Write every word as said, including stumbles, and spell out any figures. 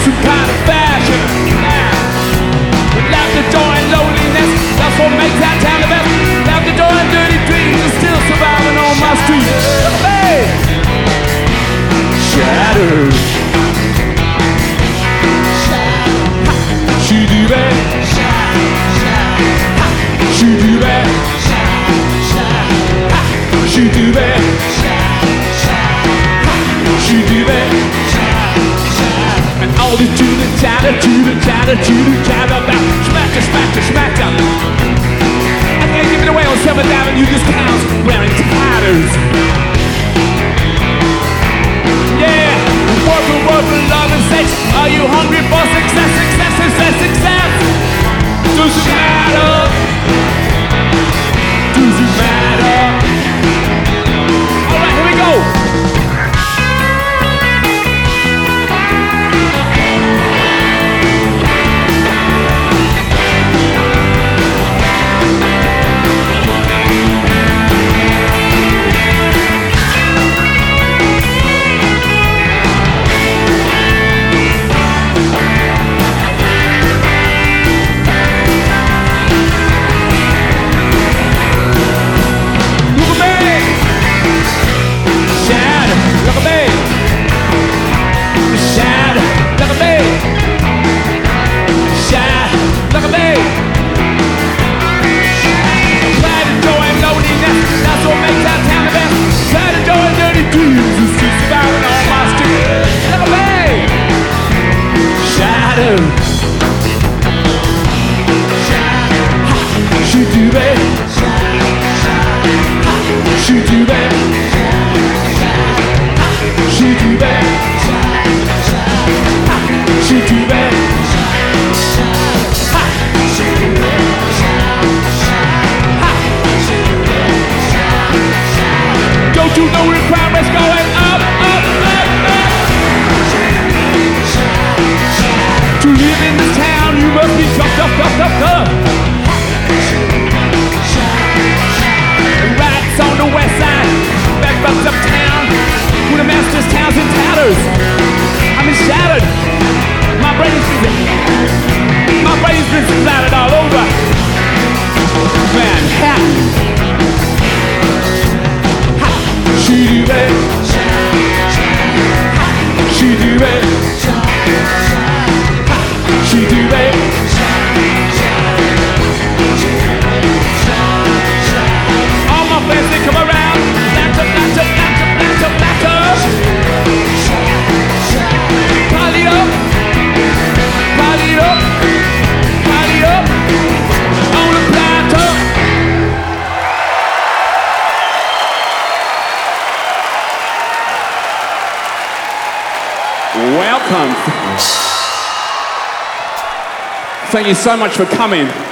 some kind of fashion. Yeah. Laughter, joy, and loneliness, that's what makes that town the best. Laughter, joy, and dirty dreams are still surviving on my street. Hey! Shattered. She do that. She do that. She do that. She do that. And all this chooter chatter, chooter chatter, chooter chatter about smacker, smacker, smacker. I can't give it away on seventh Avenue. This town's wearing tatters. Yeah, work for work for love and sex. Are you hungry for success, success, success, success? Does it matter? Does it matter? All right, here we go. Welcome. Thank you so much for coming.